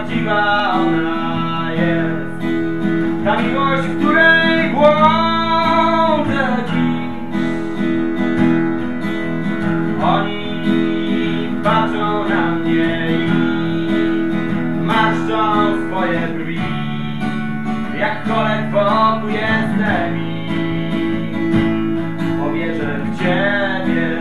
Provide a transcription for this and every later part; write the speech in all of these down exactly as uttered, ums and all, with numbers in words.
prawdziwa ona jest. Ta miłość, w której błądzę dziś. Oni patrzą na mnie i marszczą swoje brwi, jak kolek wokół jestem i powierzę w Ciebie.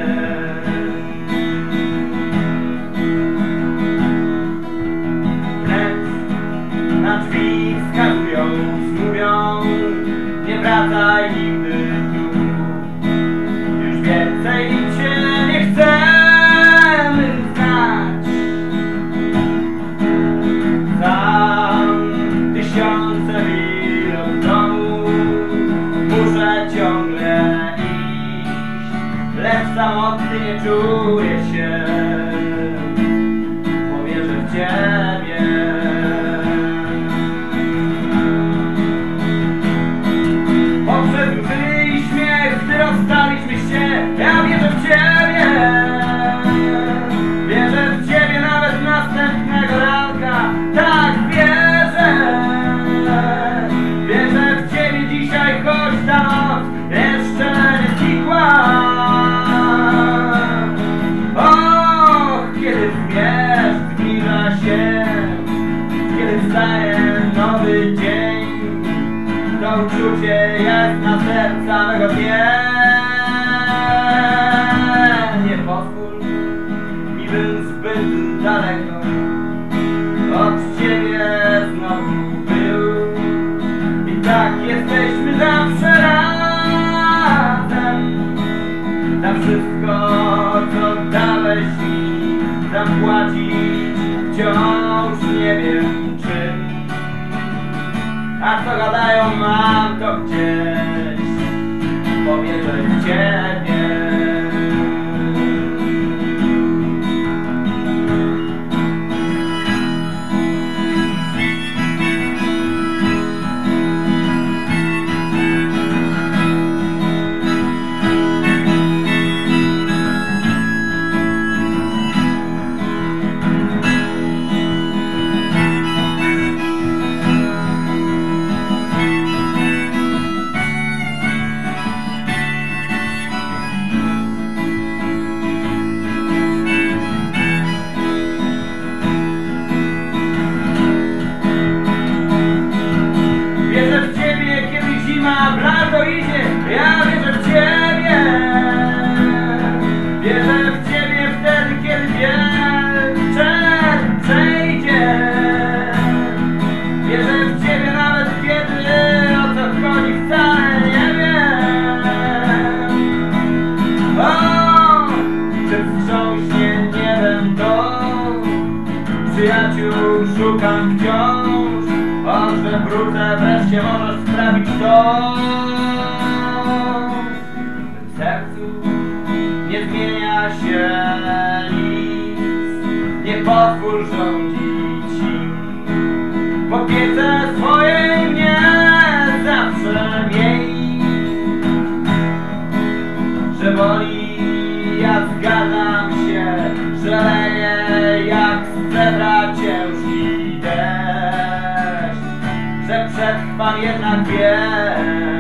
Wnet na drzwi wskazując mówią: nie wracaj nigdy tu, już więcej Cię nie chcemy znać. Sam tysiące mil od domu muszę ciągle iść, lecz samotny nie czuję się, powierzę w Ciebie. Poprzez łzy i śmiech, gdy rozstaliśmy się, ja wierzę w Ciebie. Wierzę w Ciebie nawet następnego ranka, tak wierzę. Wierzę w Ciebie dzisiaj, choć ta noc jeszcze nie znikła. Och, kiedy zmierzch zbliża się, kiedy wstaje nowy dzień, to uczucie jest na serca mego dnia. Nie pozwól mi, bym zbyt daleko od Ciebie znowu był. I tak jesteśmy zawsze razem. Za wszystko, co dałeś mi zapłacić wciąż nie wiem czym. A co gadają, mam to gdzieś, powierzę w Ciebie. Wierzę w Ciebie, kiedy zima w lato idzie, ja wierzę w Ciebie. Wierzę w Ciebie wtedy, kiedy wieczór przejdzie. Wierzę w Ciebie nawet kiedy o co chodzi wcale nie wiem. O, czy wstrząśnie niebem to, przyjaciół szukam wciąż. O, że wrócę wreszcie, możesz sprawić to. W sercu nie zmienia się nic, nie pozwól rządzić im. W opiece swojej mnie zawsze miej. Że boli, ja zgadzam się, że leje jak z cedra ciężki deszcz, że przetrwam jednak wiem.